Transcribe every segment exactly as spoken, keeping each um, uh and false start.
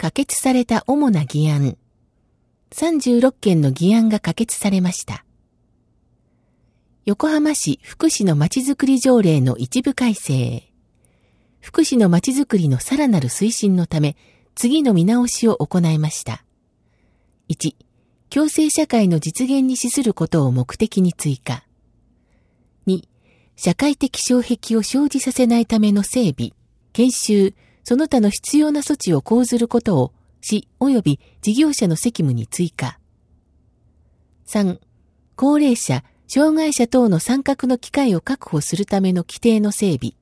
可決された主な議案。さんじゅうろっけんの議案が可決されました。横浜市福祉のまちづくり条例の一部改正。福祉のまちづくりのさらなる推進のため、次の見直しを行いました。いち、共生社会の実現に資することを目的に追加。に、社会的障壁を生じさせないための整備、研修、その他の必要な措置を講ずることを市及び事業者の責務に追加。さん、高齢者、障害者等の参画の機会を確保するための規定の整備。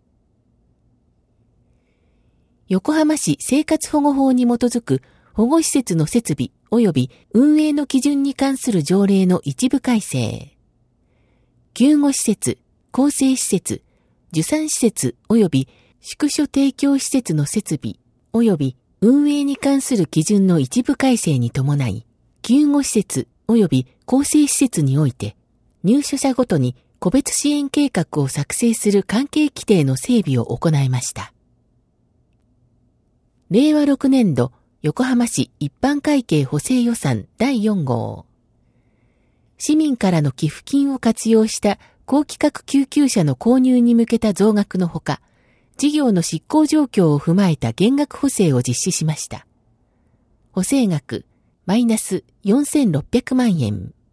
横浜市生活保護法に基づく保護施設の設備及び運営の基準に関する条例の一部改正。救護施設、更生施設、受産施設及び宿所提供施設の設備及び運営に関する基準の一部改正に伴い、救護施設及び更生施設において、入所者ごとに個別支援計画を作成する関係規定の整備を行いました。れいわろくねんど横浜市一般会計補正予算だいよんごう。市民からの寄付金を活用した高規格救急車の購入に向けた増額のほか、事業の執行状況を踏まえた減額補正を実施しました。補正額マイナスよんせんろっぴゃくまんえん。